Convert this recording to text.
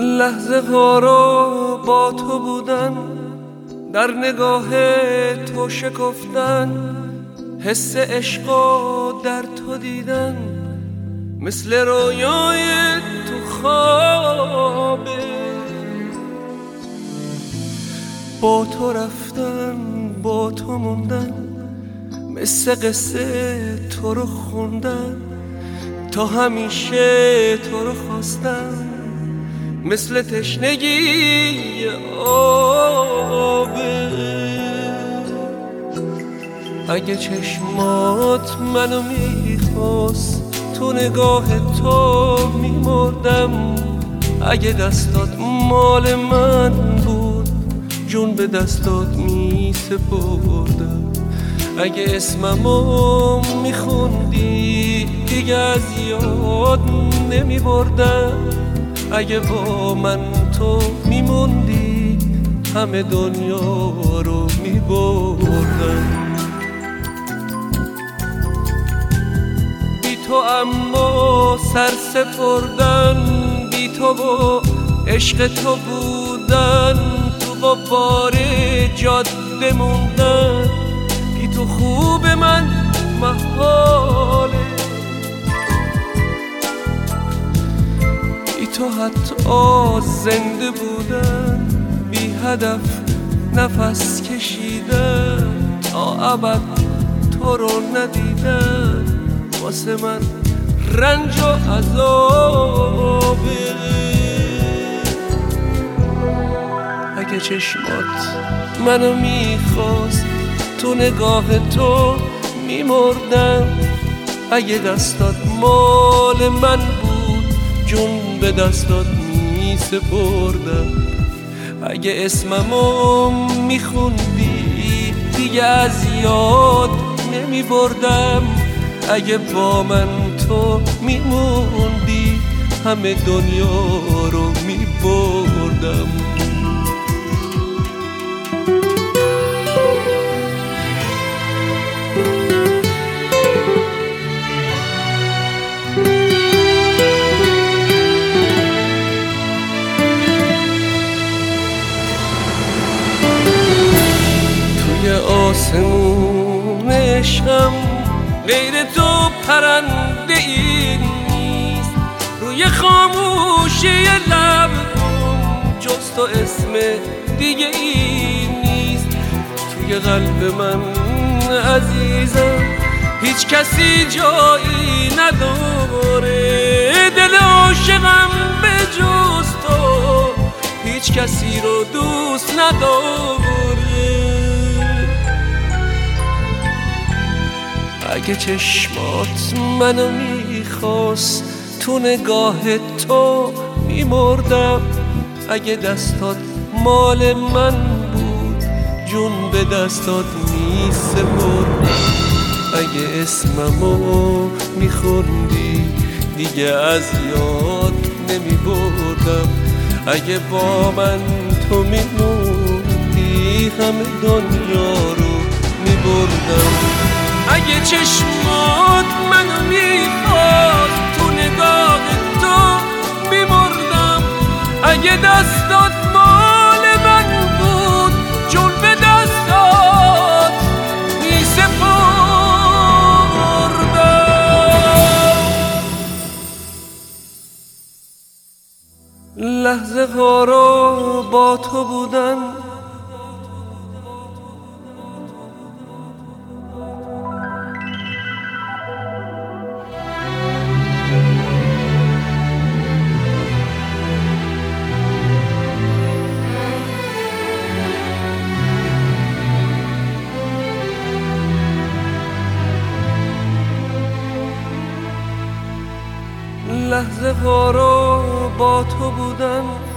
لحظه ها رو با تو بودن، در نگاه تو شکفتن، حس عشقو در تو دیدن، مثل رویای تو خوابه. با تو رفتن، با تو موندن، مثل قصه تو رو خوندن، تا همیشه تو رو خواستن، مثل تشنگی آبه. اگه چشمات منو میخواست، تو نگاه تو میمردم. اگه دستات مال من بود، جون به دستات میسپردم. اگه اسممو میخوندی، دیگه از یاد نمیبردم. اگه با من تو میموندی، همه دنیا رو میبردم. بی تو اما سر سپردن، بی تو و عشق تو بودن، تو غبار جاده موندن. بی تو خوب من محاله، بی تو حتی زنده بودن، بی هدف نفس کشیدن، تا ابد تو رو ندیدن، واسه من رنج و عذابه. اگه چشمات منو میخواست، تو نگاه تو میمردم. اگه دستات مال من بود، جون به دستات میسپردم. اگه اسممو میخوندی، دیگه از یاد نمیبردم. اگه با من تو میموندی، همه دنیا رو میبردم. توی آسمون عشقم غیر تو پرنده ای نیست، روی خاموشی لبم جز تو اسم دیگه ای نیست. توی قلب من عزیزم هیچ کسی جایی نداره، دل عاشقم به جز تو هیچ کسی رو دوست نداره. اگه چشمات منو میخواست، تو نگاه تو میمردم. اگه دستات مال من بود، جون به دستات میسپردم. اگه اسممو میخوندی، دیگه از یاد نمیبردم. اگه با من تو میموندی، همه دنیا رو میبردم. اگه چشمات منو میخواست، تو نگاه تو میمردم. اگه دستات مال من بود، جون به دستات میسپردم. لحظه ها رو با تو بودن، لحظه ها رو با تو بودن.